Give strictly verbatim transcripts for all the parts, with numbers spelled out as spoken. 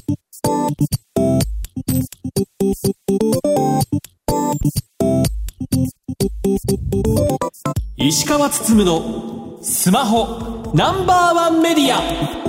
石川つつむのスマホナンバーワンメディア。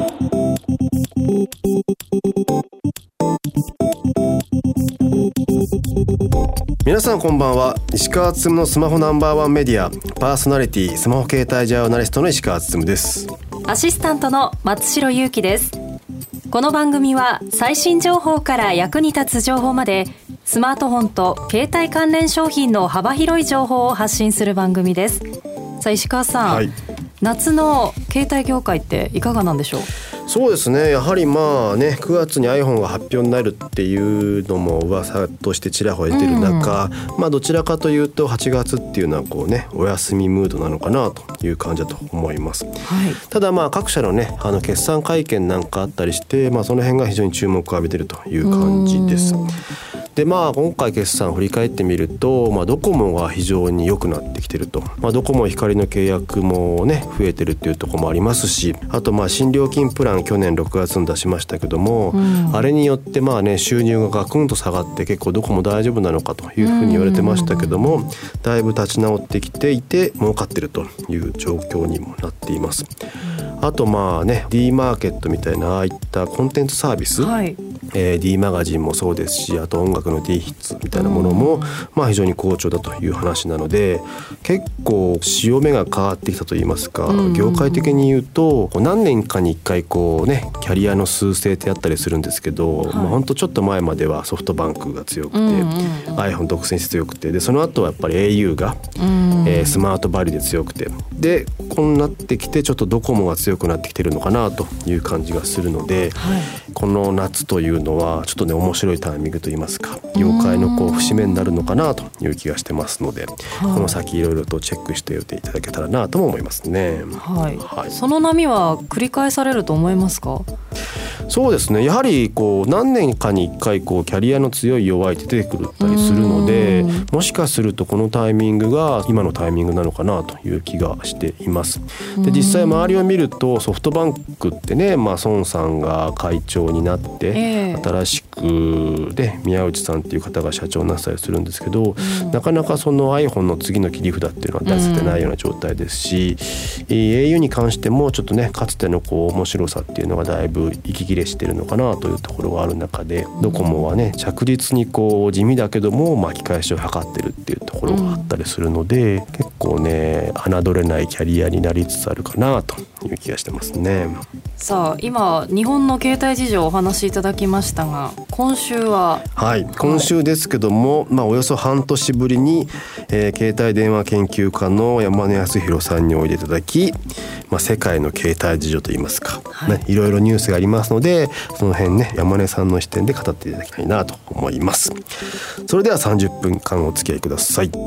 皆さんこんばんは。石川つつむのスマホナンバーワンメディアパーソナリティスマホ携帯ジャーナリストの石川つつむです。 アシスタントの松代ゆうきです。この番組は最新情報から役に立つ情報までスマートフォンと携帯関連商品の幅広い情報を発信する番組です。さあ石川さん、はい、夏の携帯業界っていかがなんでしょう？ そうですね、やはりまあねくがつに iPhone が発表になるっていうのも噂としてちらほら出てる中、うん、まあどちらかというとはちがつっていうのはこうねお休みムードなのかなという感じだと思います、はい、ただまあ各社のねあの決算会見なんかあったりして、まあ、その辺が非常に注目を浴びているという感じです。でまあ今回決算を振り返ってみると、まあ、ドコモが非常に良くなってきてると、まあ、ドコモ光の契約もね増えてるっていうところもありますし、あとまあ新料金プラン去年ろくがつに出しましたけども、うん、あれによってまあね収入がガクンと下がって結構ドコモ大丈夫なのかというふうに言われてましたけども、だいぶ立ち直ってきていて儲かってるという状況にもなっています。あとまあね D マーケットみたいなああいったコンテンツサービス、はい、えー、D マガジンもそうですし、あと音楽の D ヒッツみたいなものも、まあ、非常に好調だという話なので、結構潮目が変わってきたといいますか、業界的に言うと何年かにいっかいこうねキャリアの数勢ってあったりするんですけど、はい、まあ、ほんとちょっと前まではソフトバンクが強くて、うんうん、iPhone 独占して強くて、でその後はやっぱり エーユー が、うん、えー、スマートバリューで強くて、でこうなってきてちょっとドコモが強くなってきてるのかなという感じがするので、はい、この夏というのはちょっとね面白いタイミングといいますか、業界のこう節目になるのかなという気がしてますので、この先いろいろとチェックしておいていただけたらなとも思いますね、 はいはい、その波は繰り返されると思いますか？ そうですね、やはりこう何年かにいっかいこうキャリアの強い弱いって出てくるったりするので、もしかするとこのタイミングが今のタイミングなのかなという気がしています。で実際周りを見るとソフトバンクってね、まあ、孫さんが会長になって、えー、新しくで宮内さんっていう方が社長になったりするんですけど、うん、なかなかその iPhone の次の切り札っていうのは出せてないような状態ですし、うん、エーユー に関してもちょっとねかつてのこう面白さっていうのがだいぶ息切れしてるのかなというところがある中で、ドコモはね着実にこう地味だけども巻き返しを図ってるっていうところがあったりするので、うん、結構ね侮れないキャリアになりつつあるかなという気がしてますね。 さあ今日本の携帯事情をお話しいただきましたが、今週ははい今週ですけども、まあ、およそ半年ぶりに、えー、携帯電話研究家の山根康弘さんにおいでいただき、まあ、世界の携帯事情といいますか、はいね、いろいろニュースがありますので、その辺ね山根さんの視点で語っていただきたいなと思います。それではさんじゅっぷんかんお付き合いください。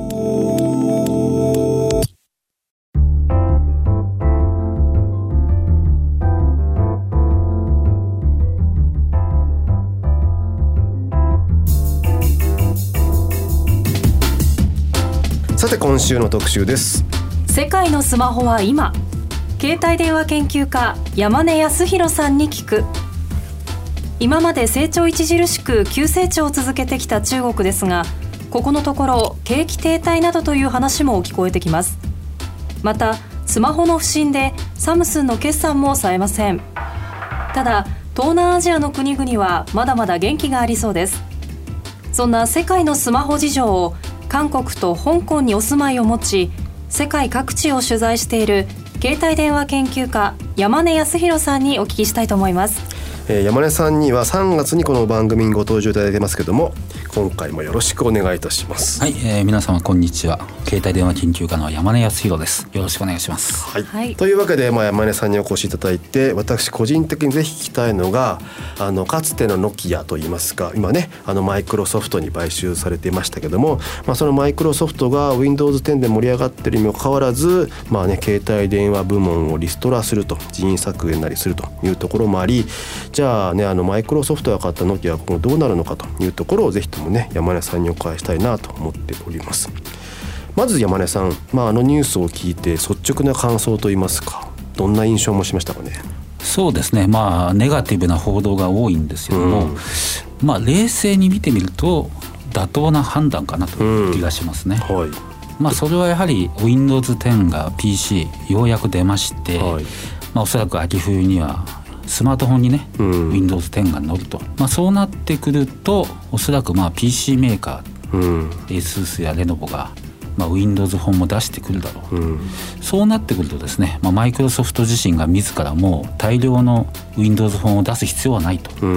さて今週の特集です。 世界のスマホは今、携帯電話研究家山根康弘さんに聞く。今まで成長著しく急成長を続けてきた中国ですが、ここのところ景気停滞などという話も聞こえてきます。またスマホの不振でサムスンの決算も冴えません。ただ東南アジアの国々はまだまだ元気がありそうです。そんな世界のスマホ事情を韓国と香港にお住まいを持ち、世界各地を取材している携帯電話研究家山根康弘さんにお聞きしたいと思います。 えー、山根さんにはさんがつにこの番組にご登場いただいてますけども、今回もよろしくお願いいたします。 はい、えー、皆様こんにちは。携帯電話研究家の山根康弘です。よろしくお願いします。 はい、はい、というわけで、まあ、山根さんにお越しいただいて、私個人的にぜひ聞きたいのが、あのかつてのノキアといいますか、今ねあのマイクロソフトに買収されていましたけども、まあ、そのマイクロソフトが ウィンドウズテン で盛り上がっているにもかかわらず、まあね、携帯電話部門をリストラすると、人員削減なりするというところもあり、じゃあねあのマイクロソフトが買ったノキアは今後どうなるのかというところをぜひともね山根さんにお伺いしたいなと思っております。まず山根さん、まあ、あのニュースを聞いて率直な感想といいますか、どんな印象もしましたかね？ そうですね、まあネガティブな報道が多いんですけども、うん、まあ冷静に見てみると妥当な判断かなという気がしますね、うん、はい、まあ、それはやはり ウィンドウズテン が ピーシー ようやく出まして、はい、まあ、おそらく秋冬にはスマートフォンにね、うん、ウィンドウズテン が乗ると、まあ、そうなってくるとおそらくまあ ピーシー メーカー、うん、ASUS やレノボがまあ、Windows 本も出してくるだろうと、うん、そうなってくるとですね、まあ、マイクロソフト自身が自らも大量の Windows 本を出す必要はないと、うん、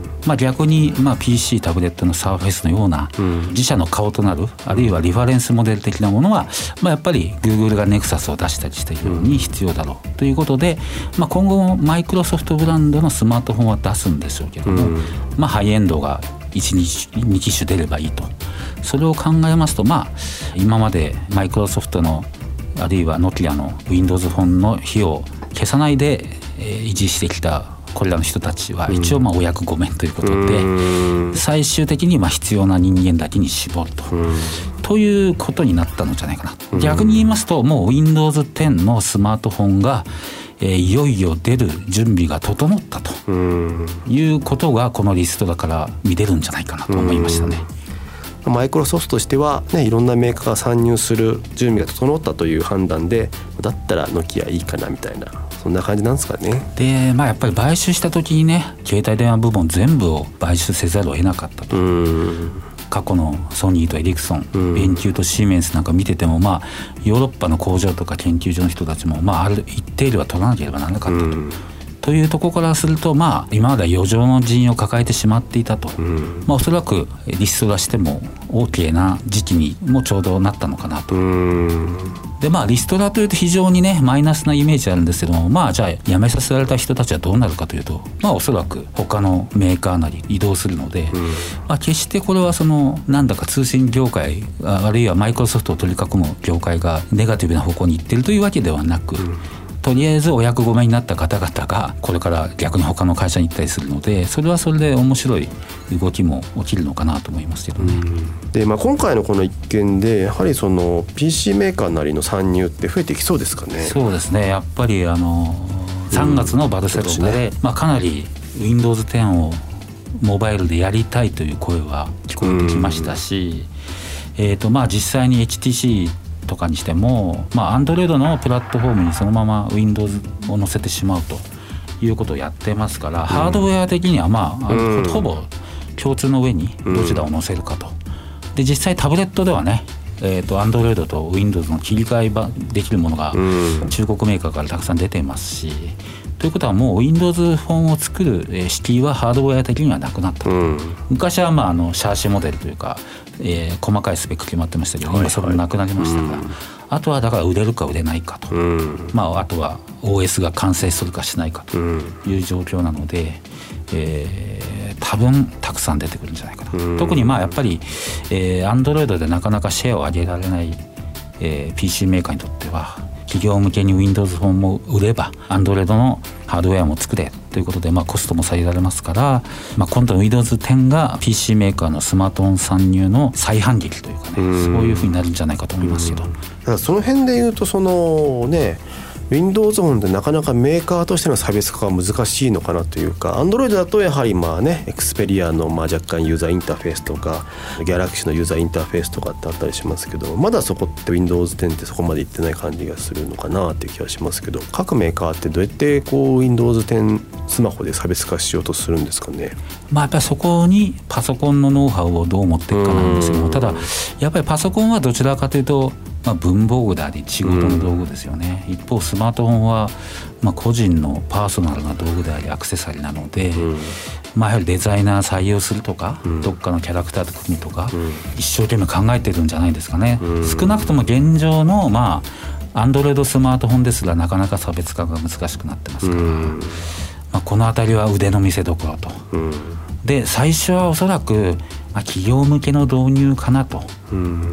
まあ、逆にまあ ピーシー タブレットの Surface のような自社の顔となる、あるいはリファレンスモデル的なものは、まあ、やっぱり Google が Nexus を出したりしているように必要だろうということで、まあ、今後もマイクロソフトブランドのスマートフォンは出すんでしょうけども、うん、まあ、ハイエンドがいち、に機種出ればいいと。それを考えますと、まあ、今までマイクロソフトのあるいはノキアの Windows 本の費用を消さないで、えー、維持してきたこれらの人たちは一応まあお役御免ということで、うん、最終的にまあ必要な人間だけに絞ると、うん、ということになったのじゃないかな、うん、逆に言いますともう ウィンドウズテン のスマートフォンがえー、いよいよ出る準備が整ったということがこのリストだから見れるんじゃないかなと思いましたね。 マイクロソフトとしては、ね、いろんなメーカーが参入する準備が整ったという判断で、だったらノキアいいかなみたいな、そんな感じなんですかね。 で、まあ、やっぱり買収した時にね、携帯電話部門全部を買収せざるを得なかったと。うん過去のソニーとエリクソン、ベンキューとシーメンスなんか見てても、まあ、ヨーロッパの工場とか研究所の人たちも、まあ、ある一定量は取らなければならなかったと、うん、というところからすると、まあ、今までは余剰の人員を抱えてしまっていたと、うんまあ、おそらくリスト出しても OK な時期にもちょうどなったのかなと、うんでまあ、リストラというと非常にねマイナスなイメージあるんですけども、まあ、じゃあ辞めさせられた人たちはどうなるかというと、まあ、おそらく他のメーカーなり移動するので、うんまあ、決してこれはそのなんだか通信業界あるいはマイクロソフトを取り囲む業界がネガティブな方向に行っているというわけではなく、うんとりあえずお役御免になった方々がこれから逆に他の会社に行ったりするので、それはそれで面白い動きも起きるのかなと思いますけどね。 うんで、まあ、今回のこの一件でやはりその ピーシー メーカーなりの参入って増えてきそうですかね。 そうですね、やっぱりあのさんがつのバルセロナで、うんまあ、かなり ウィンドウズテン をモバイルでやりたいという声は聞こえてきましたし、うんえーとまあ、実際に エイチティーシーとかにしても、まあ、Android のプラットフォームにそのまま Windows を載せてしまうということをやってますから、うん、ハードウェア的には、まあ、うん、ほぼ共通の上にどちらを載せるかと。で実際タブレットではね、えー、と Android と Windows の切り替えできるものが中国メーカーからたくさん出ていますし、ということはもう Windows フォンを作る敷居はハードウェア的にはなくなったと、うん、昔はまああのシャーシモデルというか、えー、細かいスペック決まってましたけど、はいはい、今それもなくなりましたから、うん、あとはだから売れるか売れないかと、うんまあ、あとは オーエス が完成するかしないかという状況なので、えー、多分たくさん出てくるんじゃないかな、うん、特にまあやっぱり、えー、Android でなかなかシェアを上げられない、えー、ピーシー メーカーにとっては企業向けに Windows フォンも売れば Android のハードウェアも作れということで、まあ、コストも下げられますから、まあ、今度 Windows テン が ピーシー メーカーのスマートフォン参入の再反撃というかね、そういうふうになるんじゃないかと思いますけど、 だからその辺でいうとそのねWindows フォンってなかなかメーカーとしての差別化が難しいのかなというか、 Android だとやはりまあね Xperia のまあ若干ユーザーインターフェースとか Galaxy のユーザーインターフェースとかってあったりしますけど、まだそこって Windows テンってそこまでいってない感じがするのかなっていう気がしますけど、各メーカーってどうやってこう Windows テンスマホで差別化しようとするんですかね。 まあ、やっぱりそこにパソコンのノウハウをどう持っていくかなんですけども、ただやっぱりパソコンはどちらかというとまあ、文房具であり仕事の道具ですよね、うん、一方スマートフォンはまあ個人のパーソナルな道具でありアクセサリーなので、うんまあ、やはりデザイナー採用するとか、うん、どっかのキャラクターと組むとか、うん、一生懸命考えてるんじゃないですかね、うん、少なくとも現状のまあ Android スマートフォンですらなかなか差別化が難しくなってますから、うんまあ、このあたりは腕の見せ所と、うん、で最初はおそらくまあ企業向けの導入かなと、うん、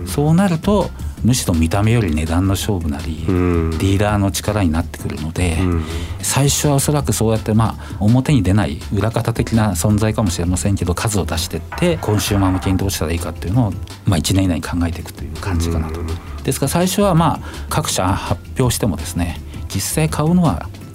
そうなるとむしろ見た目より値段の勝負なり、うん、ディーラーの力になってくるので、うん、最初はおそらくそうやってまあ表に出ない裏方的な存在かもしれませんけど数を出していってコンシューマー向けにどうしたらいいかっていうのをまあいちねん以内に考えていくという感じかなと、うん、ですから最初はまあ各社発表してもですね実際買うのは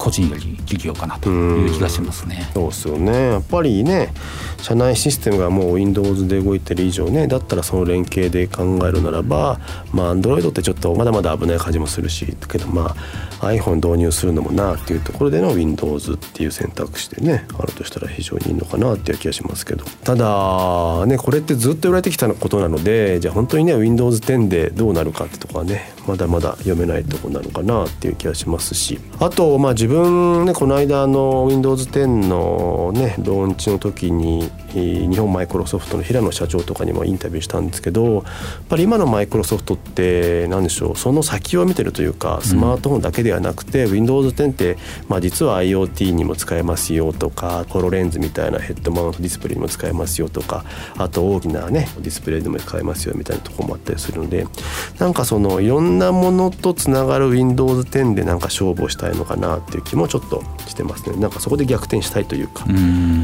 個人より企業かなという気がしますね。 そうですよね。やっぱりね、社内システムがもう Windows で動いてる以上ね、だったらその連携で考えるならば、まあ Android ってちょっとまだまだ危ない感じもするしけど、まあ iPhone 導入するのもなっていうところでの Windows っていう選択肢でねあるとしたら非常にいいのかなっていう気がしますけど、ただねこれってずっと言われてきたことなので、じゃあ本当にね Windows テンでどうなるかってとこはねまだまだ読めないところなのかなっていう気がしますし、あとまあ自分ねこの間の Windows テンのねローンチの時に日本マイクロソフトの平野社長とかにもインタビューしたんですけど、やっぱり今のマイクロソフトって何でしょう、その先を見てるというか、スマートフォンだけではなくて、うん、Windows テンって、まあ、実は IoT にも使えますよとか、ホロレンズみたいなヘッドマウントディスプレイにも使えますよとか、あと大きなねディスプレイでも使えますよみたいなところもあったりするので、なんかそのいろんなものとつながる Windows テンでなんか勝負をしたいのかなっていう気もちょっとしてますね。なんかそこで逆転したいというか、うん、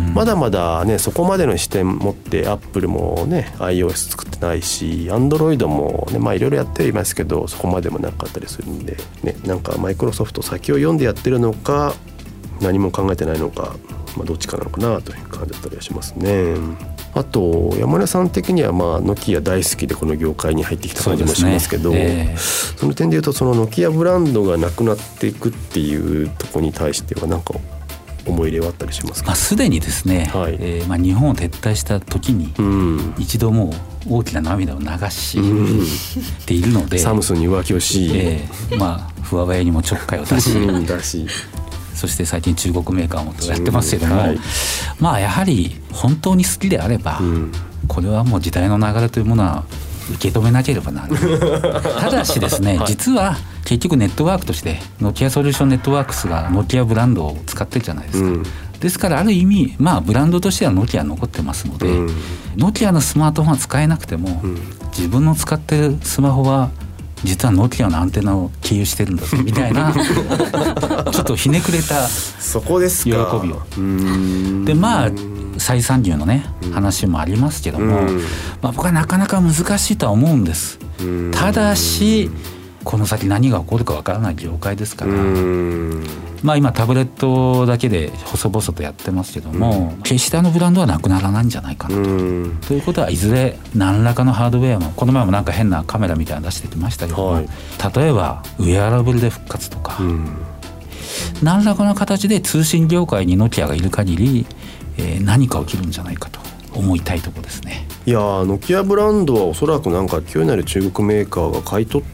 まだまだねそこまでの視点持ってアップルもね iOS 作ってないし、 Android もねまあいろいろやっていますけど、そこまでもなかったりするんでね、なんかマイクロソフト先を読んでやってるのか何も考えてないのか、まあ、どっちかなのかなという感じだったりはしますね。あと山根さん的にはまあノキア大好きでこの業界に入ってきた感じもしますけど、 そうですね、えー、その点でいうとそのノキアブランドがなくなっていくっていうところに対しては何か思い入れはあったりしますか？ まあ、すでにですね、はい、えーまあ、日本を撤退した時に一度もう大きな涙を流しているので、 サムスンに浮気をし、 えーまあ、フワウェイにもちょっかいを出しだしそして最近中国メーカーもやってますけども、はい、まあやはり本当に好きであれば、うん、これはもう時代の流れというものは受け止めなければならないただしですね、はい、実は結局ネットワークとしてノキアソリューションネットワークスがノキアブランドを使ってるじゃないですか、うん、ですからある意味、まあ、ブランドとしてはノキア残ってますので、うん、ノキアのスマートフォンは使えなくても、うん、自分の使ってるスマホは実はノキアのアンテナを経由してるんだぞみたいなちょっとひねくれたそこですか喜びをで、まあ再参入のね話もありますけども、まあ、僕はなかなか難しいとは思うんです。ただしこの先何が起こるかわからない業界ですから、まあ今タブレットだけで細々とやってますけども、決してあのブランドはなくならないんじゃないかなと。ということはいずれ何らかのハードウェアも、この前もなんか変なカメラみたいなの出してきましたけども、はい、例えばウェアラブルで復活とか、何らかの形で通信業界にノキアがいる限り、えー、何か起きるんじゃないかと思いたいところですね。 いやノキアブランドはおそらくなんか勢いのある中国メーカーが買い取って、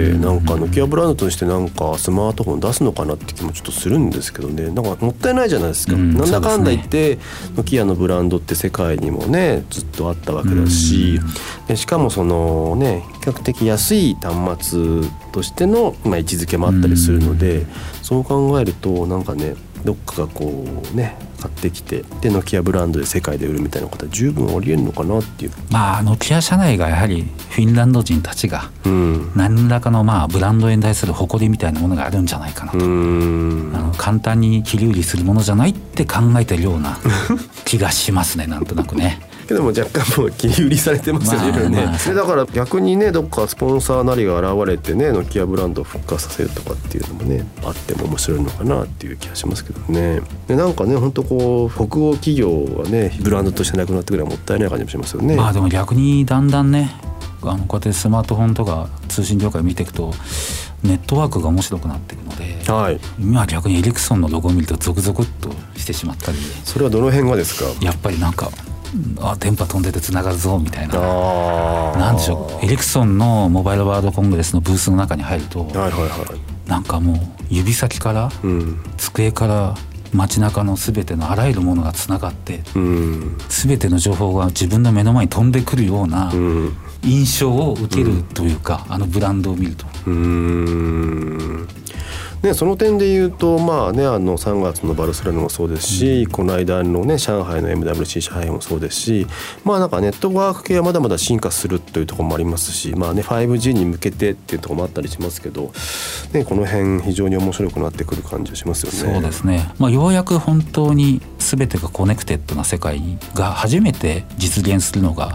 うん、なんかノキアブランドとしてなんかスマートフォン出すのかなって気もちょっとするんですけどね。なんかもったいないじゃないですか、うん、なんだかんだ言ってノキアのブランドって世界にもねずっとあったわけだし、うん、でしかもそのね比較的安い端末としての、まあ、位置づけもあったりするので、うん、そう考えるとなんかねどっかがこうね買ってきてでノキアブランドで世界で売るみたいなことは十分ありえるのかなっていう。 まあノキア社内がやはりフィンランド人たちが何らかのまあブランドに対する誇りみたいなものがあるんじゃないかなと。うーんあの簡単に切り売りするものじゃないって考えてるような気がしますねなんとなくね。 けども若干もう切り売りされてますよね、まあまあ、でだから逆にねどっかスポンサーなりが現れてねノキアブランドを復活させるとかっていうのもねあっても面白いのかなっていう気がしますけどね。でなんかね本当こう北欧企業はねブランドとしてなくなってくればもったいない感じもしますよね。 まあでも逆にだんだんねあのこうやってスマートフォンとか通信業界見ていくとネットワークが面白くなっているので、はい、今は逆にエリクソンのロゴを見るとゾクゾクっとしてしまったり。 それはどの辺がですか？ やっぱりなんかあ電波飛んでてつながるぞみたいな。なんでしょうエリクソンのモバイルワールドコングレスのブースの中に入ると、はいはいはい、なんかもう指先から、うん、机から街中のすべてのあらゆるものがつながって、うん、全ての情報が自分の目の前に飛んでくるような印象を受けるというか、うん、あのブランドを見るとうーんね、その点で言うと、まあね、あのさんがつのバルセロナもそうですし、うん、この間の、ね、上海の エムダブリューシー 上海もそうですし、まあ、なんかネットワーク系はまだまだ進化するというところもありますし、まあね、ファイブジー に向けてっていうところもあったりしますけど、ね、この辺非常に面白くなってくる感じがしますよね。 そうですね、まあ、ようやく本当に全てがコネクテッドな世界が初めて実現するのが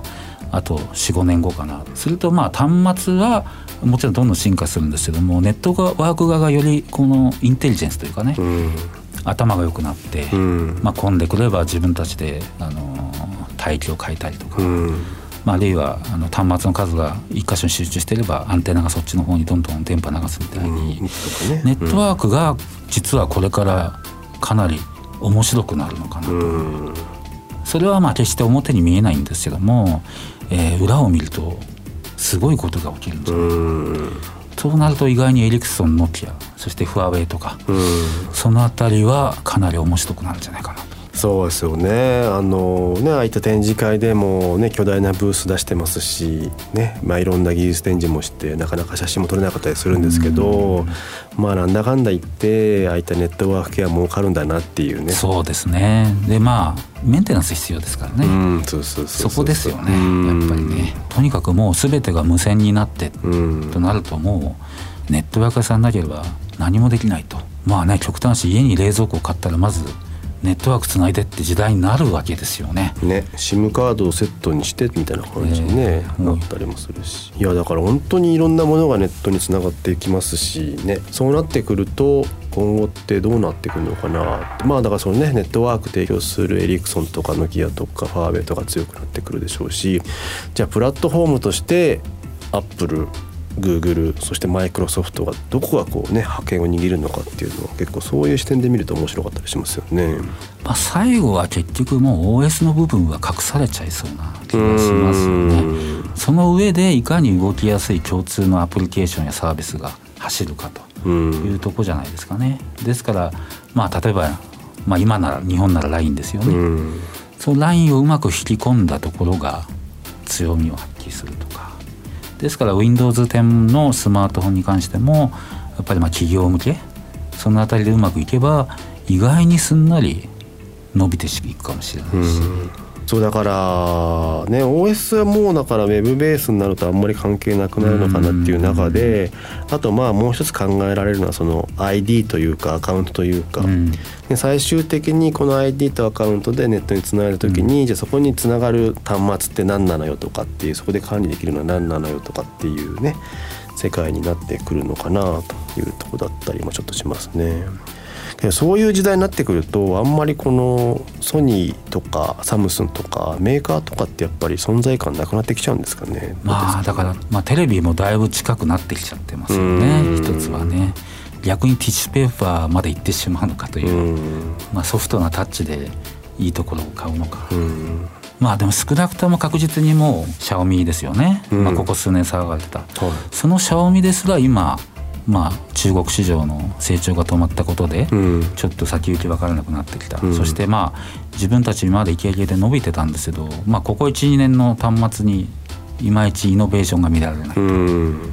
あと よん,ご 年後かな。するとまあ端末はもちろんどんどん進化するんですけども、ネットワーク側がよりこのインテリジェンスというかね、うん、頭が良くなって、うんまあ、混んでくれば自分たちであの帯域を変えたりとか、うんまあ、あるいはあの端末の数が一箇所に集中していればアンテナがそっちの方にどんどん電波流すみたいに、うんね、ネットワークが実はこれからかなり面白くなるのかなと、うん、それはまあ決して表に見えないんですけども、えー、裏を見るとすごいことが起きるんじゃないかな。うんそうなると意外にエリクソン、ノキア、そしてファーウェイとか、うん、そのあたりはかなり面白くなるんじゃないかなと。 そうですよね。あのね、ああいった展示会でも、ね、巨大なブース出してますし、ねまあ、いろんな技術展示もしてなかなか写真も撮れなかったりするんですけど、まあ、なんだかんだ言ってああいったネットワーク系は儲かるんだなっていうね。 そうですね。でまあメンテナンス必要ですからね。うんそうそうそうそうそこですよね。やっぱりねとにかくもう全てが無線になってとなるともうネットワーク屋さんなければ何もできないと。まあね極端し家に冷蔵庫を買ったらまずネットワークつないでって時代になるわけですよね。 ね、SIM カードをセットにしてみたいな感じに、ねえー、なったりもするし、いやだから本当にいろんなものがネットにつながっていきますしね。そうなってくると今後ってどうなってくるのかなって。まあだからそのねネットワーク提供するエリクソンとかノキアとかファーウェイとか強くなってくるでしょうし、じゃあプラットフォームとしてアップルGoogle そしてマイクロソフトがどこがこうね覇権を握るのかっていうのは結構そういう視点で見ると面白かったりしますよね。 まあ、最後は結局もう オーエス の部分は隠されちゃいそうな気がしますよね。その上でいかに動きやすい共通のアプリケーションやサービスが走るかというとこじゃないですかね。ですからまあ例えば、まあ、今なら日本なら ライン ですよね。その ライン をうまく引き込んだところが強みを発揮するとか。ですから ウィンドウズテン のスマートフォンに関してもやっぱりまあ企業向けそのあたりでうまくいけば意外にすんなり伸びていくかもしれないし、うんそうだからね オーエス はもうだからウェブベースになるとあんまり関係なくなるのかなっていう中で、あとまあもう一つ考えられるのはその アイディー というかアカウントというか、で最終的にこの アイディー とアカウントでネットにつながるときに、じゃあそこにつながる端末って何なのよとかっていう、そこで管理できるのは何なのよとかっていうね世界になってくるのかなというところだったりもちょっとしますね。そういう時代になってくるとあんまりこのソニーとかサムスンとかメーカーとかってやっぱり存在感なくなってきちゃうんですかね。 まあだから、まあ、テレビもだいぶ近くなってきちゃってますよね。一つはね逆にティッシュペーパーまで行ってしまうのかという、まあ、ソフトなタッチでいいところを買うのか。まあでも少なくとも確実にもうシャオミですよね、まあ、ここ数年騒がれてた、はい、そのシャオミですら今まあ、中国市場の成長が止まったことでちょっと先行き分からなくなってきた、うん、そしてまあ自分たち今までイケイケで伸びてたんですけど、まあ、ここ いち,に 年の端末にいまいちイノベーションが見られない、うん、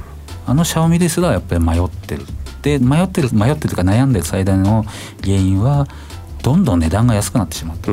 あのシャオミですらやっぱり迷ってるで迷ってる迷ってるか悩んでる最大の原因はどんどん値段が安くなってしまった、うん、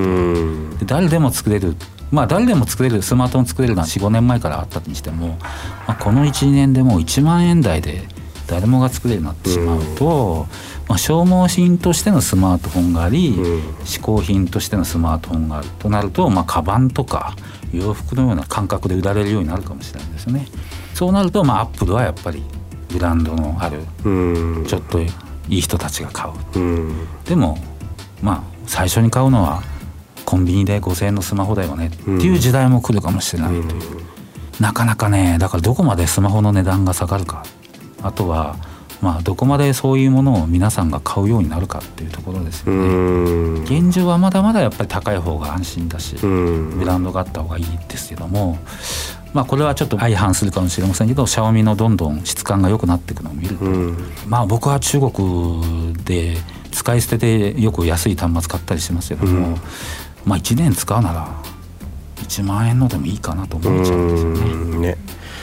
で誰でも作れるまあ誰でも作れるスマートフォン作れるのは よん,ご 年前からあったにしても、まあ、この いち,に 年でもういちまんえん台で誰もが作れるようになってしまうと、まあ、消耗品としてのスマートフォンがあり、嗜好品としてのスマートフォンがあるとなると、まあ、カバンとか洋服のような感覚で売られるようになるかもしれないですよね。そうなると、まあ、アップルはやっぱりブランドのあるちょっといい人たちが買う。でも、まあ、最初に買うのはコンビニでごせんえんのスマホだよねっていう時代も来るかもしれないという、なかなかねだからどこまでスマホの値段が下がるか、あとはまあどこまでそういうものを皆さんが買うようになるかっていうところですよね。現状はまだまだやっぱり高い方が安心だしブランドがあった方がいいですけども、まあこれはちょっと相反するかもしれませんけどシャオミのどんどん質感が良くなっていくのを見ると、まあ僕は中国で使い捨てでよく安い端末買ったりしますけども、まあいちねん使うならいちまんえんのでもいいかなと思っちゃうんですよね。ね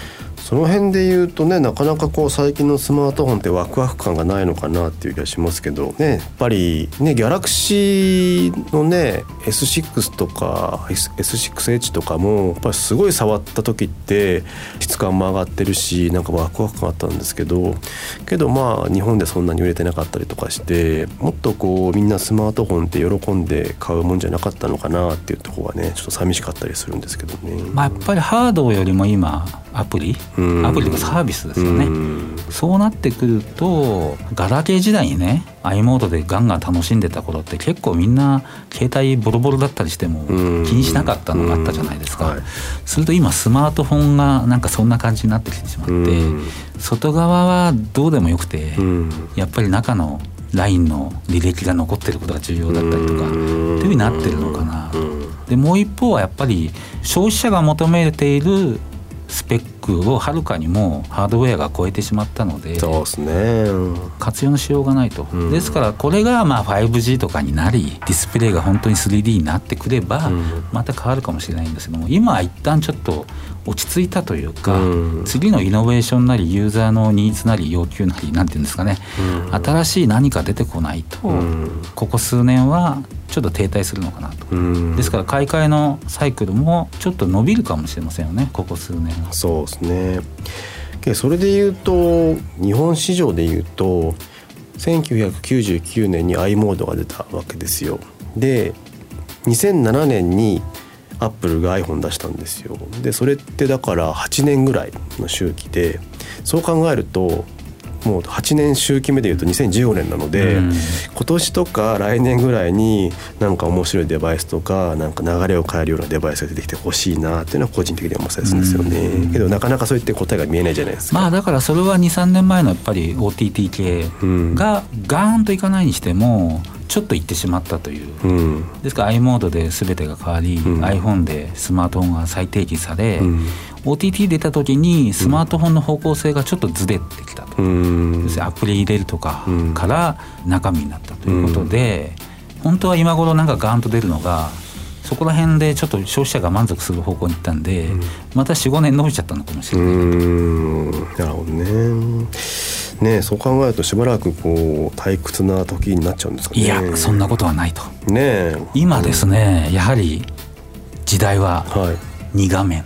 その辺で言うとね、なかなかこう最近のスマートフォンってワクワク感がないのかなっていう気がしますけどね。やっぱりね、ギャラクシーのね エスシックス とか エスシックスエッジ とかもやっぱりすごい触った時って質感も上がってるし、なんかワクワク感あったんですけどけどまあ日本でそんなに売れてなかったりとかして、もっとこうみんなスマートフォンって喜んで買うもんじゃなかったのかなっていうところがね、ちょっと寂しかったりするんですけどね。 まあ、やっぱりハードよりも今アプリアプリとかサービスですよね。そうなってくるとガラケー時代にね i モードでガンガン楽しんでた頃って結構みんな携帯ボロボロだったりしても気にしなかったのがあったじゃないですか、はい、すると今スマートフォンがなんかそんな感じになってきてしまって、外側はどうでもよくてやっぱり中のラインの履歴が残ってることが重要だったりとかっていう風になってるのかな。でもう一方はやっぱり消費者が求めているスペックをはるかにもハードウェアが超えてしまったので、 そうですね、 活用のしようがないと、うん、ですからこれがまあ ファイブジー とかになりディスプレイが本当に スリーディー になってくればまた変わるかもしれないんですけども、今は一旦ちょっと落ち着いたというか、うん、次のイノベーションなりユーザーのニーズなり要求なりなんていうんですかね、うん、新しい何か出てこないと、うん、ここ数年はちょっと停滞するのかなと、うん、ですから買い替えのサイクルもちょっと伸びるかもしれませんよね、ここ数年は。 そうですね。それでいうと日本市場でいうとせんきゅうひゃくきゅうじゅうきゅうねんに i モードが出たわけですよ。でにせんななねんにアップルが iPhone 出したんですよ。でそれってだからはちねんぐらいの周期で、そう考えるともうはちねん周期目でいうとにせんじゅうごねんなので、うん、今年とか来年ぐらいになんか面白いデバイスとかなんか流れを変えるようなデバイスが出てきてほしいなっていうのは個人的には思ったりするんですよね、うん、けどなかなかそういった答えが見えないじゃないですか。 まあだからそれは にさんねんまえのやっぱり オーティーティー 系がガーンといかないにしてもちょっといってしまったという、うん、ですから i モードで全てが変わり、うん、iPhone でスマートフォンが再定義され、うん、オーティーティー 出た時にスマートフォンの方向性がちょっとずれてきたと、うん、アプリ入れるとかから中身になったということで、うん、本当は今頃なんかガーンと出るのがそこら辺でちょっと消費者が満足する方向に行ったんで、うん、また よん,ご 年伸びちゃったのかもしれない。うーん、なるほどね。ね、そう考えるとしばらくこう退屈な時になっちゃうんですかね。 いやそんなことはないと、 ね、 今ですね、うん、やはり時代はに画面、はい、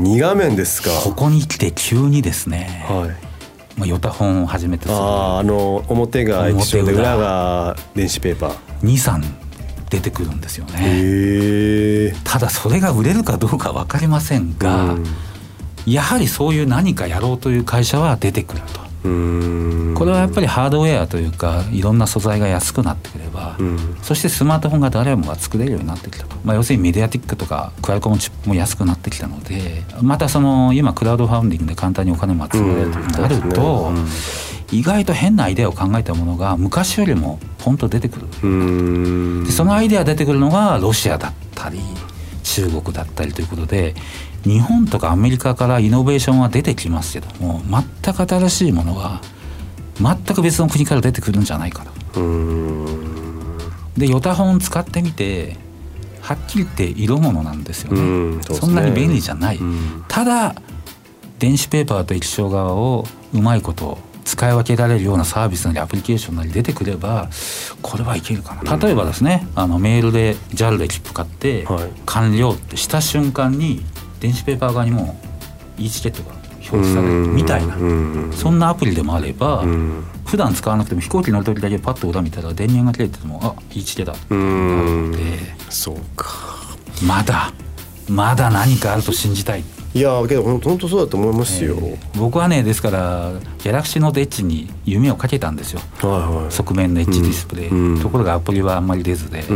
に画面ですか。 ここに来て急にですね、はい、まあ、ヨタ本を始めてする、 ああの表が一緒で裏が電子ペーパーに、さん出てくるんですよね。 へー。 ただそれが売れるかどうか分かりませんが、うん、やはりそういう何かやろうという会社は出てくると。うーん、これはやっぱりハードウェアというかいろんな素材が安くなってくれば、うん、そしてスマートフォンが誰もが作れるようになってきたと、まあ、要するにメディアティックとかクアルコムチップも安くなってきたので、またその今クラウドファウンディングで簡単にお金も集められるとなると、うん、意外と変なアイデアを考えたものが昔よりもポンと出てくる。うーん、でそのアイデア出てくるのがロシアだったり中国だったりということで、日本とかアメリカからイノベーションは出てきますけども、全く新しいものは全く別の国から出てくるんじゃないかと。うーん、でヨタ本使ってみてはっきり言って色物なんですよね。うん、 そ, うですね、そんなに便利じゃない、うん、ただ電子ペーパーと液晶側をうまいこと使い分けられるようなサービスなりアプリケーションなり出てくればこれはいけるかな。例えばですね、あのメールで ジャル で切符買って、はい、完了ってした瞬間に電子ペーパー側にも e チケットが表示されるみたいな、そんなアプリでもあれば、普段使わなくても飛行機乗る時だけパッと裏見たら電源が切れててもあ e チケだってなるので、 そうか、 まだまだ何かあると信じたい。 いやけど本当そうだと思いますよ、えー、僕はね、ですからギャラクシーノートエッジに夢をかけたんですよ、はいはい、側面のエッジディスプレイ、うん、ところがアプリはあんまり出ずで、うん、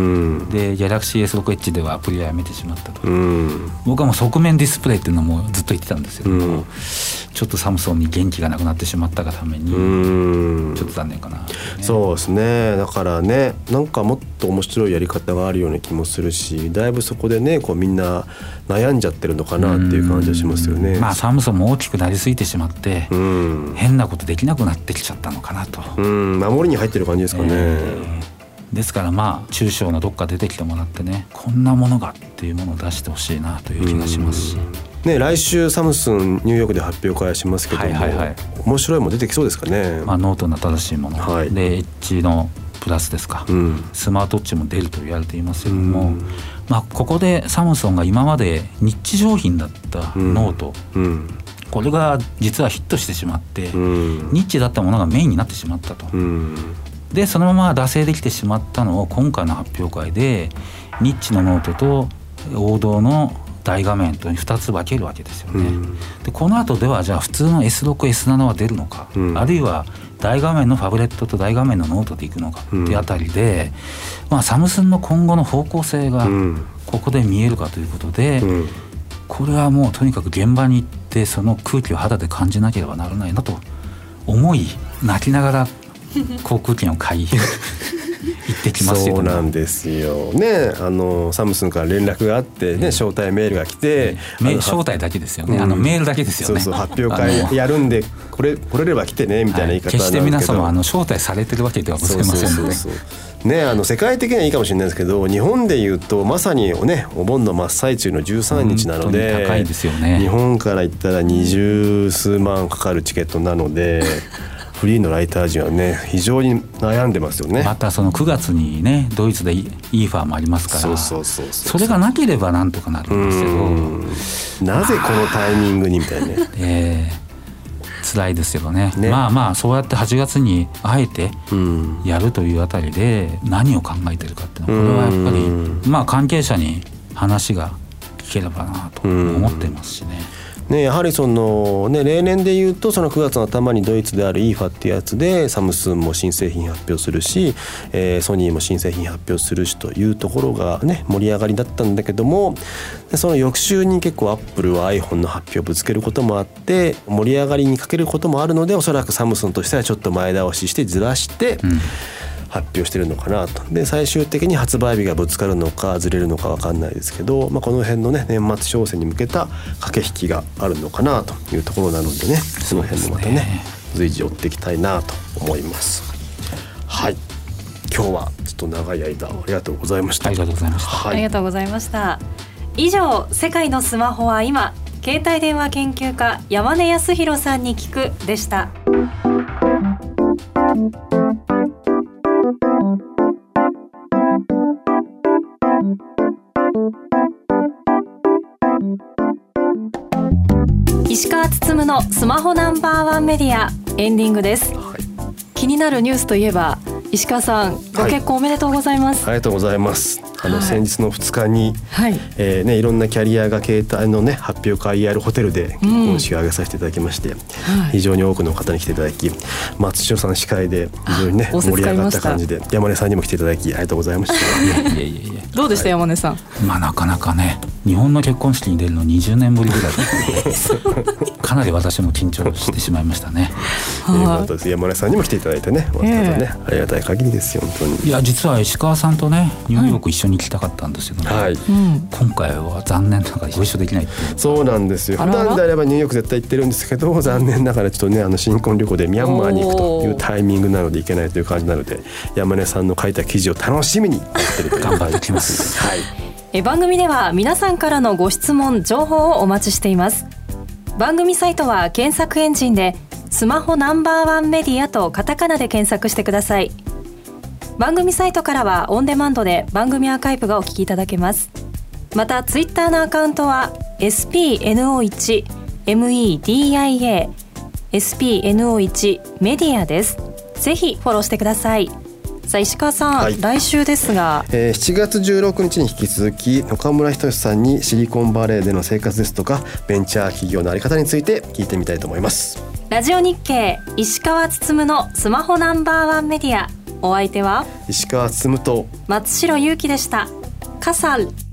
でギャラクシー エスシックス エッジではアプリはやめてしまったと、うん、僕はもう側面ディスプレイっていうのもずっと言ってたんですけども、うん、ちょっとサムソンに元気がなくなってしまったがために、うん、ちょっと残念かな、ね、 そうですね。だからね、なんかもっと面白いやり方があるような気もするし、だいぶそこでねこうみんな悩んじゃってるのかなっていう感じはしますよね。 まあ、サムソンも大きくなりすぎてしまって、うん、変なことできなくなってきちゃったのかなと、 うん、守りに入ってる感じですかね、えー、ですからまあ中小のどっか出てきてもらってね、こんなものがっていうものを出してほしいなという気がしますし、 ね、来週サムスンニューヨークで発表会しますけども、はいはいはい、面白いも出てきそうですかね。 まあ、ノートの新しいもの、はい、でエッジのプラスですか、うん、スマートウォッチも出ると言われていますけども、うん、まあ、ここでサムソンが今までニッチ商品だったノート、うんうん、これが実はヒットしてしまって、うん、ニッチだったものがメインになってしまったと、うん、でそのまま惰性できてしまったのを今回の発表会でニッチのノートと王道の大画面とふたつ分けるわけですよね、うん、でこの後ではじゃあ普通の エスろく、エスなな は出るのか、うん、あるいは大画面のファブレットと大画面のノートでいくのかっていうあたりで、うん、まあ、サムスンの今後の方向性がここで見えるかということで、うん、これはもうとにかく現場に行ってその空気を肌で感じなければならないなと思い、泣きながら航空券を買い行ってきますよ。 そうなんですよね。あのサムスンから連絡があってね、招待メールが来て、 メ招待だけですよね、うん、あのメールだけですよね。 そうそう、発表会やるんでこれ来れれば来てねみたいな言い方なんだけど、 決して皆様あの招待されてるわけではございませんので、そうそうそうそうね、あの世界的にはいいかもしれないですけど、日本でいうとまさに、ね、お盆の真っ最中のじゅうさんにちなので、 高いですよね。 日本から行ったら二十数万かかるチケットなのでフリーのライター陣はね非常に悩んでますよね。 またそのくがつにねドイツでイーファーもありますから、そうそうそうそう、それがなければなんとかなるんですけど、 なぜこのタイミングにみたいなね、 えー、辛いですけど ね, ねまあまあそうやってはちがつにあえてやるというあたりで何を考えてるかっていうのはこれはやっぱりまあ関係者に話が聞ければなと思ってますしね。 ね、やはりその、ね、例年でいうとそのくがつの頭にドイツである イーファー っていうやつでサムスンも新製品発表するし、えー、ソニーも新製品発表するしというところが、ね、盛り上がりだったんだけども、その翌週に結構アップルは iPhone の発表をぶつけることもあって盛り上がりに欠けることもあるので、おそらくサムスンとしてはちょっと前倒ししてずらして、うん、発表してるのかなと。で最終的に発売日がぶつかるのかずれるのか分かんないですけど、まあ、この辺のね年末商戦に向けた駆け引きがあるのかなというところなのでね、その辺もまたね随時追っていきたいなと思います。はい、今日はちょっと長い間ありがとうございました。 ありがとうございました、 はい、ありがとうございました。以上、世界のスマホは今、携帯電話研究家山根康弘さんに聞くでした。石川つつむのスマホナンバーワンメディアエンディングです、はい、気になるニュースといえば石川さん、ご結婚おめでとうございます、 はい、ありがとうございます。あの先日のふつかに、はいえーね、いろんなキャリアが携帯の、ね、発表会やるホテルで結婚式を挙げさせていただきまして、うん、非常に多くの方に来ていただき、松代さん司会で非常に、ね、盛り上がった感じで、山根さんにも来ていただきありがとうございました。いやいやいやどうでした、はい、山根さん。 まあ、なかなかね日本の結婚式に出るのにじゅうねんぶりぐらいかなり私も緊張してしまいましたね。 よかったです。山根さんにも来ていただいてね、わざわざね、ありがたい限りですよ本当に。 いや実は石川さんとねニューヨーク一緒に行きたかったんですけどね、はい、今回は残念ながらご一緒できないっていう。 そうなんですよ。普段であればニューヨーク絶対行ってるんですけど、残念ながらちょっとねあの新婚旅行でミャンマーに行くというタイミングなので行けないという感じなので、山根さんの書いた記事を楽しみに待ってると頑張ってきます、 はい、 え番組では皆さんからのご質問情報をお待ちしています。番組サイトは検索エンジンでスマホナンバーワンメディアとカタカナで検索してください。番組サイトからはオンデマンドで番組アーカイブがお聞きいただけます。またツイッターのアカウントは エスピーエヌオーワン メディア エスピーエヌオーワン メディアです。ぜひフォローしてください。さあ石川さん、はい、来週ですが、 えー、しちがつじゅうろくにちに引き続き岡村仁さんにシリコンバレーでの生活ですとかベンチャー企業の在り方について聞いてみたいと思います。 ラジオ日経石川つつむのスマホナンバーワンメディア、お相手は石川つつむと松代ゆうきでした。カサル。